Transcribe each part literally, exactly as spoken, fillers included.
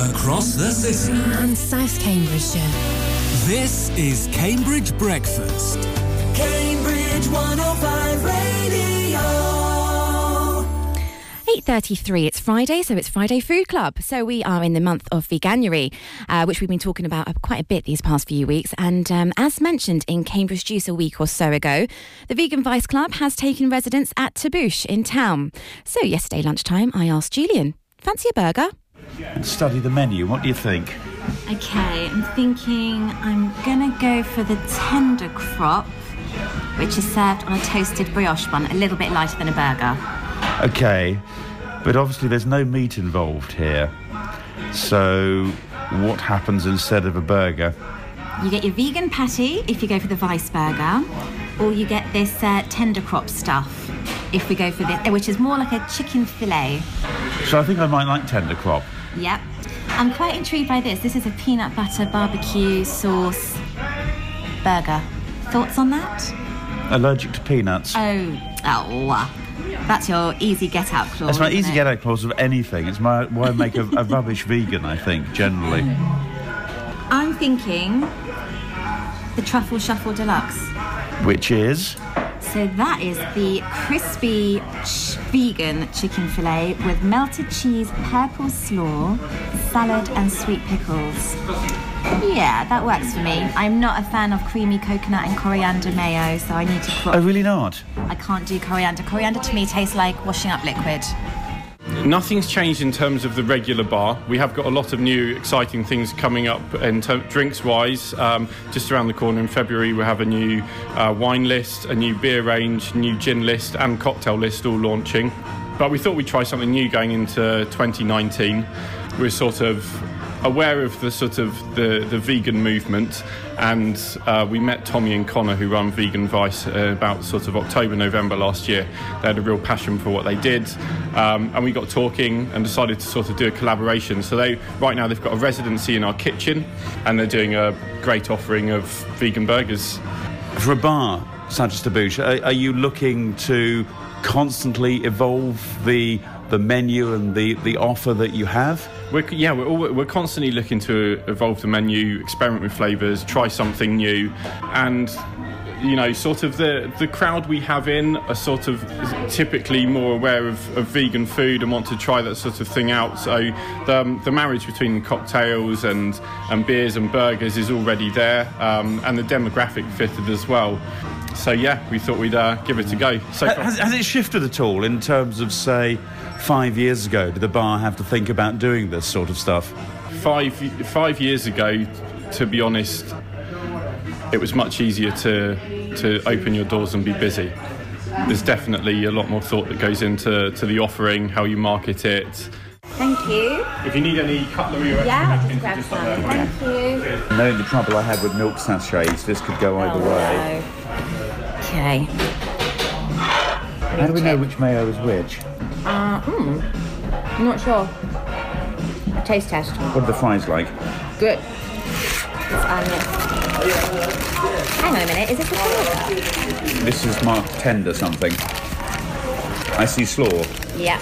across the city and South Cambridgeshire. This is Cambridge Breakfast. Cambridge one oh five Radio. eight thirty-three, it's Friday, so it's Friday Food Club. So we are in the month of Veganuary, uh, which we've been talking about quite a bit these past few weeks. And um, as mentioned in Cambridge Juice a week or so ago, the Vegan Vice Club has taken residence at Taboosh in town. So yesterday lunchtime, I asked Julian, fancy a burger? And study the menu. What do you think? Okay, I'm thinking I'm going to go for the tender crop, which is served on a toasted brioche bun, a little bit lighter than a burger. Okay, but obviously there's no meat involved here. So what happens instead of a burger? You get your vegan patty if you go for the Vice burger, or you get this uh, tender crop stuff if we go for this, which is more like a chicken fillet. So I think I might like tender crop. Yep. I'm quite intrigued by this. This is a peanut butter barbecue sauce burger. Thoughts on that? Allergic to peanuts. Oh, oh. That's your easy get-out clause. That's my easy it? get-out clause of anything. It's my why I make a, a rubbish vegan, I think, generally. I'm thinking the Truffle Shuffle Deluxe. Which is? So that is the crispy ch- vegan chicken fillet with melted cheese, purple slaw, salad and sweet pickles. Yeah, that works for me. I'm not a fan of creamy coconut and coriander mayo, so I need to cook. Oh, really not? I can't do coriander. Coriander to me tastes like washing up liquid. Nothing's changed in terms of the regular bar. We have got a lot of new exciting things coming up in ter- drinks-wise. Um, just around the corner in February we have a new uh, wine list, a new beer range, new gin list and cocktail list all launching. But we thought we'd try something new going into twenty nineteen. We're sort of aware of the sort of the, the vegan movement, and uh, we met Tommy and Connor, who run Vegan Vice, uh, about sort of October, November last year. They had a real passion for what they did, um, and we got talking and decided to sort of do a collaboration. So they right now they've got a residency in our kitchen, and they're doing a great offering of vegan burgers. For a bar such as Taboosh, are, are you looking to constantly evolve the the menu and the, the offer that you have? We're, yeah, we're, all, we're constantly looking to evolve the menu, experiment with flavours, try something new, and you know, sort of the, the crowd we have in are sort of typically more aware of, of vegan food and want to try that sort of thing out. So the, um, the marriage between cocktails and, and beers and burgers is already there, um, and the demographic fitted as well. So yeah, we thought we'd uh, give it a go. So has, has it shifted at all in terms of, say, five years ago? Did the bar have to think about doing this sort of stuff? Five five years ago, to be honest, it was much easier to to open your doors and be busy. There's definitely a lot more thought that goes into to the offering, how you market it. Thank you. If you need any cutlery or Yeah, anything, just grab just some. like that. Thank you. Knowing the trouble I had with milk sachets, this could go either Oh, way. no. Okay. How do we know which mayo is which? Uh, hmm. I'm not sure. A taste test. What are the fries like? Good. It's onion. Hang on a minute, is this a burger? This is marked tender something. I see slaw. Yeah.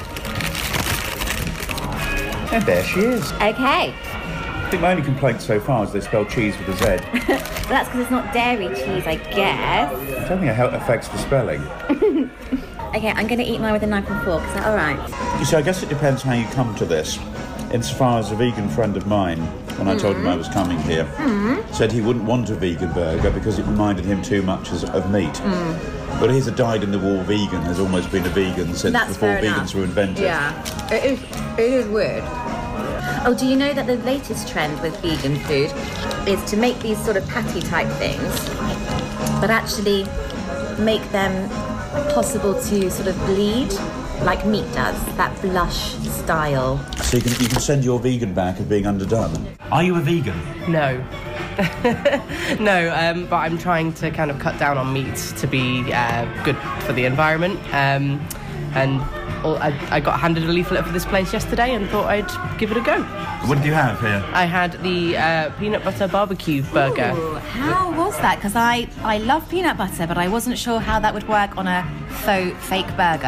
And there she is. Okay. I think my only complaint so far is they spell cheese with a Z. Well, that's because it's not dairy cheese, I guess. I don't think it affects the spelling. Okay, I'm going to eat mine with a knife and fork. Is that all right? You see, I guess it depends how you come to this. Insofar as a vegan friend of mine, when I told him I was coming here, mm. said he wouldn't want a vegan burger because it reminded him too much as, of meat. Mm. But he's a dyed-in-the-wool vegan, has almost been a vegan since That's before fair vegans enough. were invented. Yeah, it is, it is weird. Oh, do you know that the latest trend with vegan food is to make these sort of patty-type things, but actually make them possible to sort of bleed like meat does, that blush style. So you can, you can send your vegan back as being underdone. Are you a vegan? No. no, um, but I'm trying to kind of cut down on meat to be uh, good for the environment. Um, and all, I, I got handed a leaflet for this place yesterday and thought I'd give it a go. What did you have here? I had the uh, peanut butter barbecue burger. Ooh, how was that? Because I, I love peanut butter, but I wasn't sure how that would work on a faux fake burger.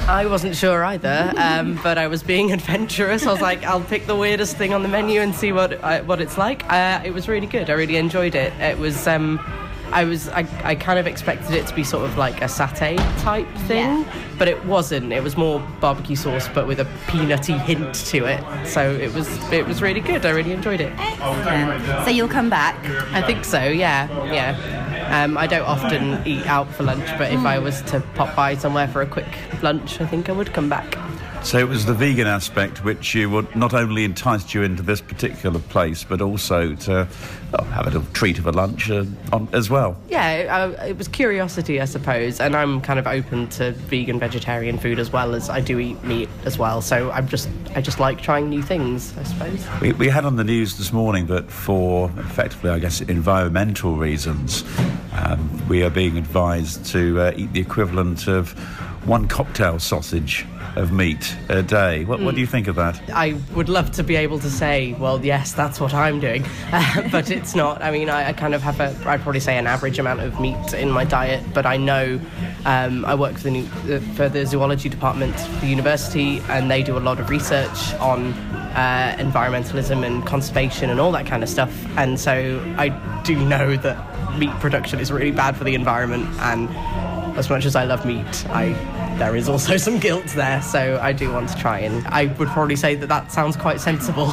I wasn't sure either, um, but I was being adventurous. I was like, I'll pick the weirdest thing on the menu and see what uh, what it's like. Uh, it was really good. I really enjoyed it. It was. Um, I was. I, I kind of expected it to be sort of like a satay type thing, Yeah. but it wasn't. It was more barbecue sauce, but with a peanutty hint to it. So it was. It was really good. I really enjoyed it. Excellent. So you'll come back? I think so. Yeah. Yeah. Um, I don't often eat out for lunch, but if I was to pop by somewhere for a quick lunch, I think I would come back. So it was the vegan aspect which you would not only enticed you into this particular place, but also to oh, have a little treat of a lunch uh, on, as well. Yeah, uh, it was curiosity, I suppose, and I'm kind of open to vegan, vegetarian food as well as I do eat meat as well. So I'm just, I just like trying new things, I suppose. We, we had on the news this morning that for effectively, I guess, environmental reasons, um, we are being advised to uh, eat the equivalent of one cocktail sausage of meat a day. What, what do you think of that? I would love to be able to say, well, yes, that's what I'm doing, uh, but it's not. I mean, I, I kind of have a, I'd probably say an average amount of meat in my diet, but I know um, I work for the, new, uh, for the zoology department at the university, and they do a lot of research on uh, environmentalism and conservation and all that kind of stuff, and so I do know that meat production is really bad for the environment, and as much as I love meat, I there is also some guilt there, so I do want to try, and I would probably say that that sounds quite sensible.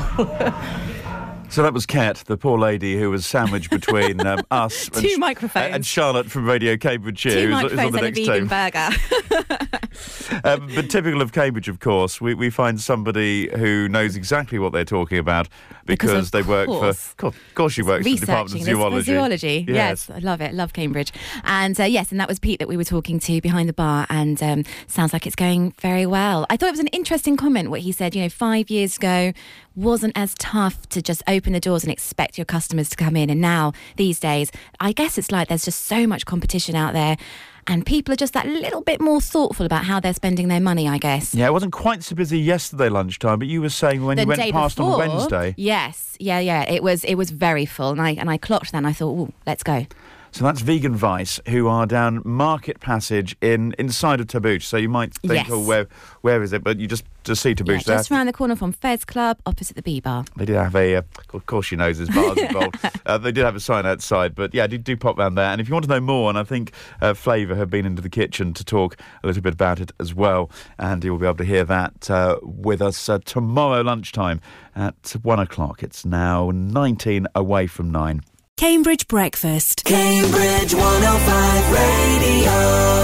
So that was Kat, the poor lady who was sandwiched between um, us Two and, microphones. and Charlotte from Radio Cambridgeshire. Two who's, who's on microphones the and a next vegan team. burger. um, but typical of Cambridge, of course, we, we find somebody who knows exactly what they're talking about because, Because of they work course. for... Of course she works for the Department of Researching this for Zoology. zoology. Yes. I love it. Love Cambridge. And uh, yes, and that was Pete that we were talking to behind the bar, and um, sounds like it's going very well. I thought it was an interesting comment what he said. You know, five years ago wasn't as tough to just open the doors and expect your customers to come in, and now these days I guess it's like there's just so much competition out there, and people are just that little bit more thoughtful about how they're spending their money, I guess. Yeah, it wasn't quite so busy yesterday lunchtime, but you were saying when The you went day past before, on Wednesday. Yes, yeah, yeah. It was it was very full, and I and I clocked that, and I thought, oh, let's go. So that's Vegan Vice, who are down Market Passage in inside of Taboosh. So you might think, Yes. oh, where where is it? But you just, just see Taboosh Yeah, there. just around the corner from Fez Club, opposite the Bee Bar. They did have a, uh, of course she knows there's bars involved. Uh, they did have a sign outside, but yeah, do, do pop round there. And if you want to know more, and I think uh, Flavour have been into the kitchen to talk a little bit about it as well, and you will be able to hear that uh, with us uh, tomorrow lunchtime at one o'clock. It's now nineteen away from nine. Cambridge Breakfast. Cambridge one oh five Radio.